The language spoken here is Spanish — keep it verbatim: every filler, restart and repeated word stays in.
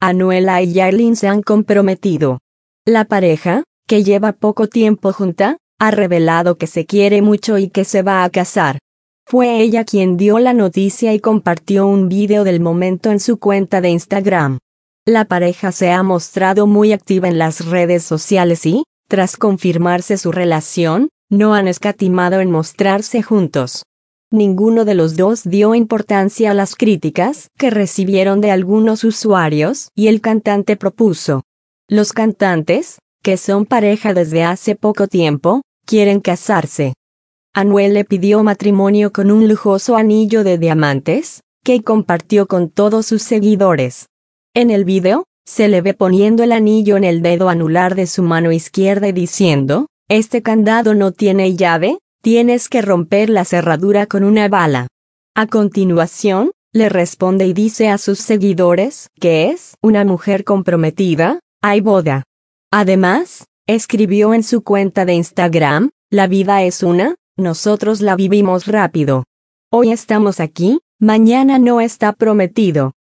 Anuela y Yailin se han comprometido. La pareja, que lleva poco tiempo junta, ha revelado que se quiere mucho y que se va a casar. Fue ella quien dio la noticia y compartió un video del momento en su cuenta de Instagram. La pareja se ha mostrado muy activa en las redes sociales y, tras confirmarse su relación, no han escatimado en mostrarse juntos. Ninguno de los dos dio importancia a las críticas que recibieron de algunos usuarios y el cantante propuso. Los cantantes, que son pareja desde hace poco tiempo, quieren casarse. Anuel le pidió matrimonio con un lujoso anillo de diamantes, que compartió con todos sus seguidores. En el video, se le ve poniendo el anillo en el dedo anular de su mano izquierda y diciendo, «Este candado no tiene llave, tienes que romper la cerradura con una bala». A continuación, le responde y dice a sus seguidores que es una mujer comprometida, hay boda. Además, escribió en su cuenta de Instagram, «La vida es una, nosotros la vivimos rápido. Hoy estamos aquí, mañana no está prometido».